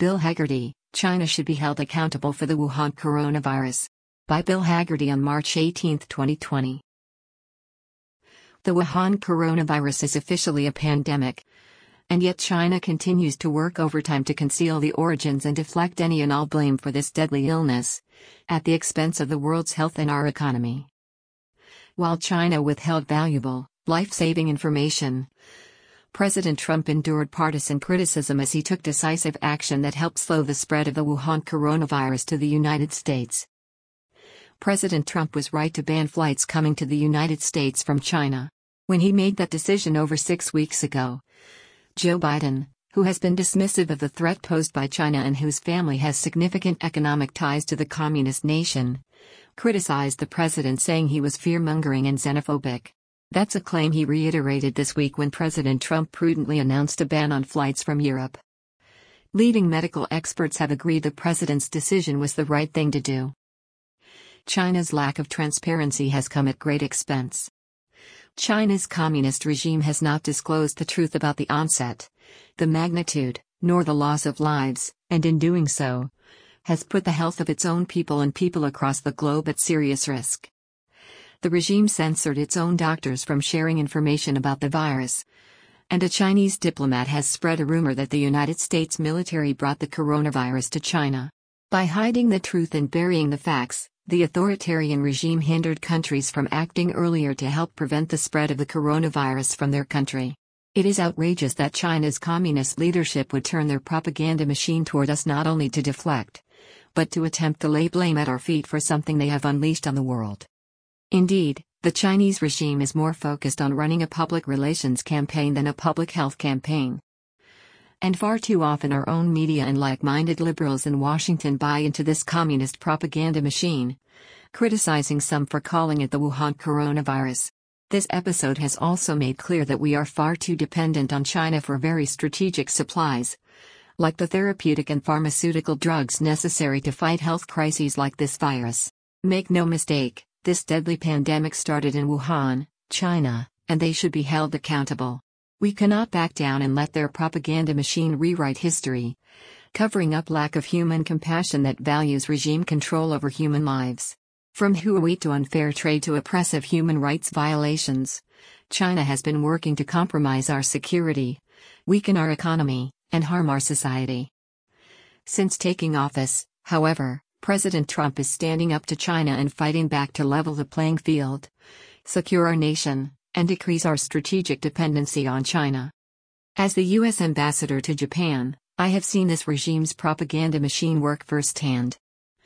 Bill Haggerty, China should be held accountable for the Wuhan coronavirus. By Bill Haggerty on March 18, 2020. The Wuhan coronavirus is officially a pandemic, and yet China continues to work overtime to conceal the origins and deflect any and all blame for this deadly illness, at the expense of the world's health and our economy. While China withheld valuable, life-saving information, President Trump endured partisan criticism as he took decisive action that helped slow the spread of the Wuhan coronavirus to the United States. President Trump was right to ban flights coming to the United States from China. When he made that decision over 6 weeks ago, Joe Biden, who has been dismissive of the threat posed by China and whose family has significant economic ties to the communist nation, criticized the president, saying he was fear-mongering and xenophobic. That's a claim he reiterated this week when President Trump prudently announced a ban on flights from Europe. Leading medical experts have agreed the president's decision was the right thing to do. China's lack of transparency has come at great expense. China's communist regime has not disclosed the truth about the onset, the magnitude, nor the loss of lives, and in doing so, has put the health of its own people and people across the globe at serious risk. The regime censored its own doctors from sharing information about the virus, and a Chinese diplomat has spread a rumor that the United States military brought the coronavirus to China. By hiding the truth and burying the facts, the authoritarian regime hindered countries from acting earlier to help prevent the spread of the coronavirus from their country. It is outrageous that China's communist leadership would turn their propaganda machine toward us not only to deflect, but to attempt to lay blame at our feet for something they have unleashed on the world. Indeed, the Chinese regime is more focused on running a public relations campaign than a public health campaign. And far too often our own media and like-minded liberals in Washington buy into this communist propaganda machine, criticizing some for calling it the Wuhan coronavirus. This episode has also made clear that we are far too dependent on China for very strategic supplies, like the therapeutic and pharmaceutical drugs necessary to fight health crises like this virus. Make no mistake, this deadly pandemic started in Wuhan, China, and they should be held accountable. We cannot back down and let their propaganda machine rewrite history, covering up lack of human compassion that values regime control over human lives. From Huawei to unfair trade to oppressive human rights violations, China has been working to compromise our security, weaken our economy, and harm our society. Since taking office, however, President Trump is standing up to China and fighting back to level the playing field, secure our nation, and decrease our strategic dependency on China. As the U.S. ambassador to Japan, I have seen this regime's propaganda machine work firsthand.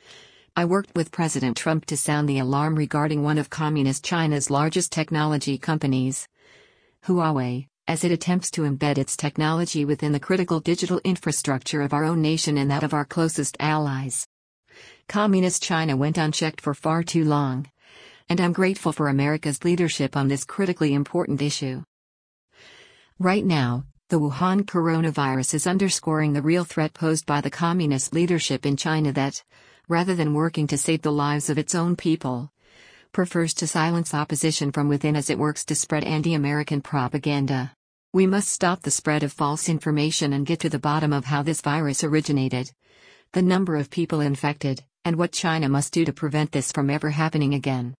I worked with President Trump to sound the alarm regarding one of Communist China's largest technology companies, Huawei, as it attempts to embed its technology within the critical digital infrastructure of our own nation and that of our closest allies. Communist China went unchecked for far too long, and I'm grateful for America's leadership on this critically important issue. Right now, the Wuhan coronavirus is underscoring the real threat posed by the communist leadership in China that, rather than working to save the lives of its own people, prefers to silence opposition from within as it works to spread anti-American propaganda. We must stop the spread of false information and get to the bottom of how this virus originated, the number of people infected, and what China must do to prevent this from ever happening again.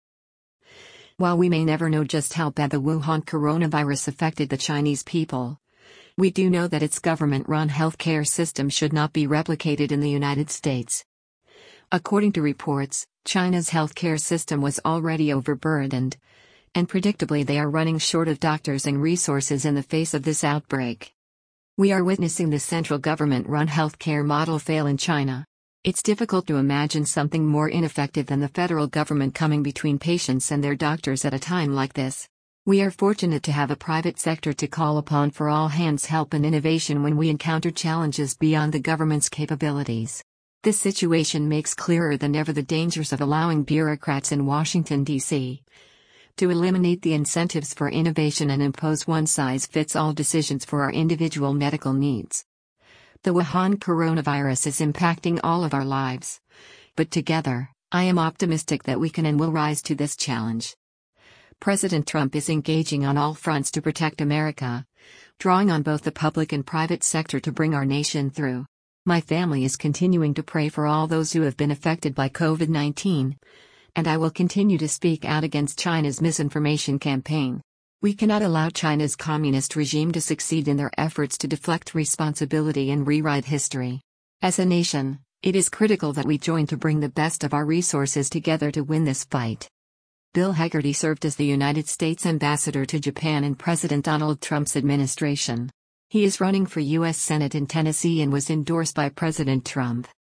While we may never know just how bad the Wuhan coronavirus affected the Chinese people, we do know that its government-run healthcare system should not be replicated in the United States. According to reports, China's healthcare system was already overburdened, and predictably they are running short of doctors and resources in the face of this outbreak. We are witnessing the central government-run healthcare model fail in China. It's difficult to imagine something more ineffective than the federal government coming between patients and their doctors at a time like this. We are fortunate to have a private sector to call upon for all-hands help and innovation when we encounter challenges beyond the government's capabilities. This situation makes clearer than ever the dangers of allowing bureaucrats in Washington, D.C. to eliminate the incentives for innovation and impose one-size-fits-all decisions for our individual medical needs. The Wuhan coronavirus is impacting all of our lives, but together, I am optimistic that we can and will rise to this challenge. President Trump is engaging on all fronts to protect America, drawing on both the public and private sector to bring our nation through. My family is continuing to pray for all those who have been affected by COVID-19. And I will continue to speak out against China's misinformation campaign. We cannot allow China's communist regime to succeed in their efforts to deflect responsibility and rewrite history. As a nation, it is critical that we join to bring the best of our resources together to win this fight. Bill Hagerty served as the United States ambassador to Japan in President Donald Trump's administration. He is running for U.S. Senate in Tennessee and was endorsed by President Trump.